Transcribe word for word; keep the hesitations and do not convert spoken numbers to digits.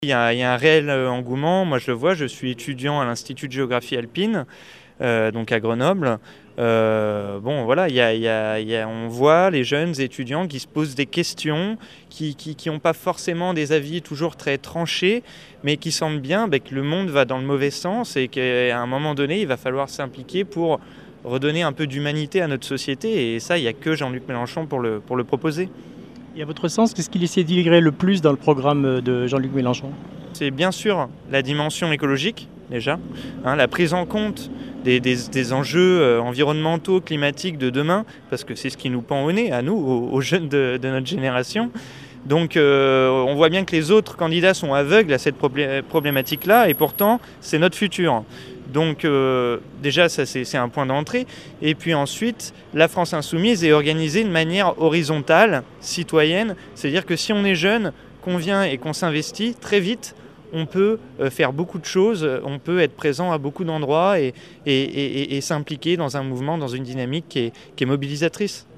Il y a, il y a un réel engouement, moi je le vois, je suis étudiant à l'Institut de géographie alpine, euh, donc à Grenoble. Euh, bon voilà, il y a, il y a, il y a, on voit les jeunes étudiants qui se posent des questions, qui n'ont pas forcément des avis toujours très tranchés, mais qui sentent bien bah, que le monde va dans le mauvais sens et qu'à un moment donné, il va falloir s'impliquer pour redonner un peu d'humanité à notre société. Et ça, il n'y a que Jean-Luc Mélenchon pour le, pour le proposer. Et à votre sens, qu'est-ce qu'il essaie d'intégrer le plus dans le programme de Jean-Luc Mélenchon? C'est bien sûr la dimension écologique, déjà, hein, la prise en compte des, des, des enjeux environnementaux, climatiques de demain, parce que c'est ce qui nous pend au nez, à nous, aux, aux jeunes de, de notre génération. Donc euh, on voit bien que les autres candidats sont aveugles à cette problématique-là, et pourtant c'est notre futur. Donc euh, déjà ça c'est un point d'entrée. Et puis ensuite, la France Insoumise est organisée de manière horizontale, citoyenne. C'est-à-dire que si on est jeune, qu'on vient et qu'on s'investit, très vite, on peut faire beaucoup de choses, on peut être présent à beaucoup d'endroits et, et, et, et s'impliquer dans un mouvement, dans une dynamique qui est, qui est mobilisatrice.